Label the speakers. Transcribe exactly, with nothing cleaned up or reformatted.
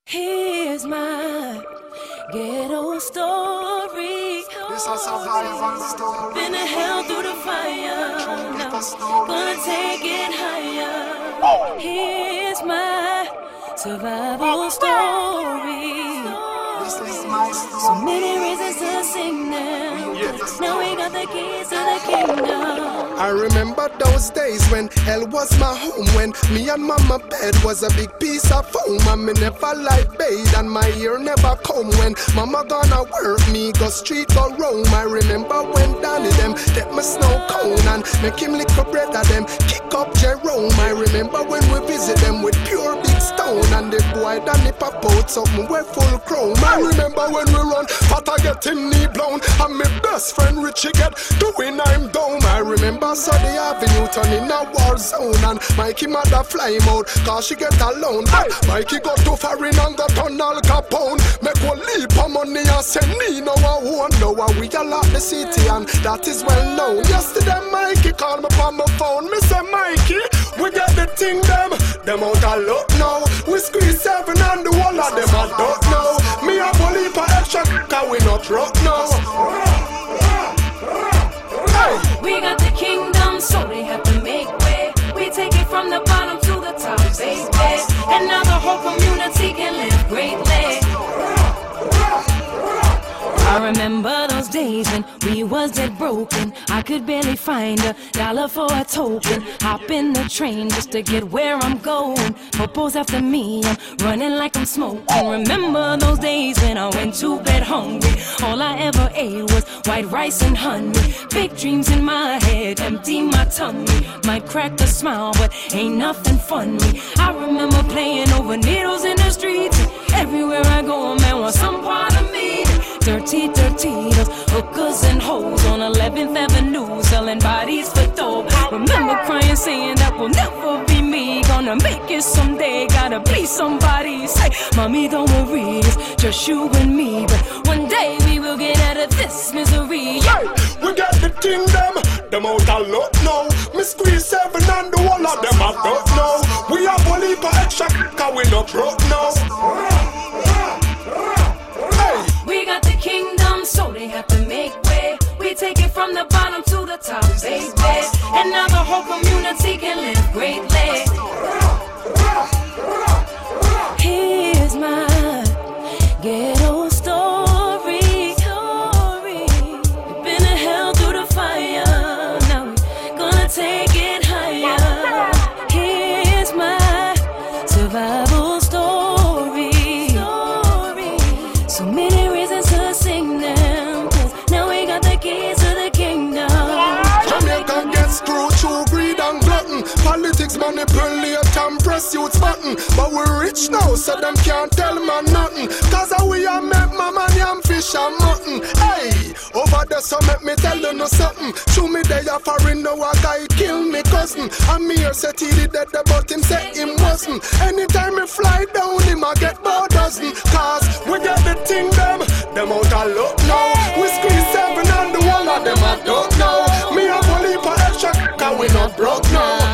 Speaker 1: Here's my ghetto story.
Speaker 2: This is a survival story.
Speaker 1: Been a hell through the fire. Now gonna take it higher. Here's my survival story.
Speaker 2: This is my story.
Speaker 1: So many reasons to sing now. Now we got the keys to the kingdom.
Speaker 3: I remember those days when hell was my home, when me and mama bed was a big piece of foam, and me never like bathe and my ear never come. When mama gonna work, me go street go roam. I remember when Danny them take my snow cone and make him lick a bread of them, kick up Jerome. I remember when we visit them with pure big stone, and the boy Danny pop out something we full chrome. I remember when we run, Pata get him knee blown, and my best friend Richie get doing I'm down. I remember Sunday Avenue turn in a war zone, and Mikey mother fly him out cause she get alone. Hey, Mikey got to foreign and got on Al Capone. Make one leap of money and send me no one won't know. We a lot the city and that is well known. Yesterday Mikey called me on my phone. Me say Mikey, we get the thing them, them out a lot now. We squeeze seven and the whole of them I don't know. Me a bully for extra cause we not rock now.
Speaker 1: We got the kingdom, so they have to make way. We take it from the bottom to the top, baby. And now the whole community can live greatly. I remember those days when we was dead broken. I could barely find a dollar for a token. Hop in the train just to get where I'm going. Popo's after me, I'm running like I'm smoking. Remember those days when I went to bed hungry. All I ever ate was white rice and honey. Big dreams in my head, empty my tummy. Might crack a smile, but ain't nothing funny. I remember playing over needles in the streets. Everywhere I go, a man wants some part of me. Dirty, dirty, those hookers and hoes on eleventh Avenue selling bodies for dope. Remember crying, saying that will never be me. Gonna make it someday, gotta be somebody. Say, mommy, don't worry, it's just you and me. But one day we will get out of this misery.
Speaker 3: Hey, we got the thing them, them out a lot now. Me squeeze seven and the whole of them I don't know. We are bully for extra cause we not broke now.
Speaker 1: We got the kingdom, so they have to make way. We take it from the bottom to the top, baby. And now the whole community can live greatly. Here's my ghetto story. We've been a hell through the fire. Now we're gonna take it higher. Here's my survival story. So many reasons to sing them, cause now we got the keys to the kingdom.
Speaker 3: Jamaica gets screwed through greed and glutton. Politics manipulate and press youth's button. But we're rich now, so them can't tell man nothing. Cause we are make mama yam fish and mutton. Hey, over there so make me tell you no something. Show me they are foreign, now a guy kill me cousin. And me here said he did that, but him said him wasn't. Anytime me fly down, him I get more dozen. Cause we get the thing them, them out a lot now. We squeeze seven and the whole of them I don't know. Me a bully for extra, cause we not broke now.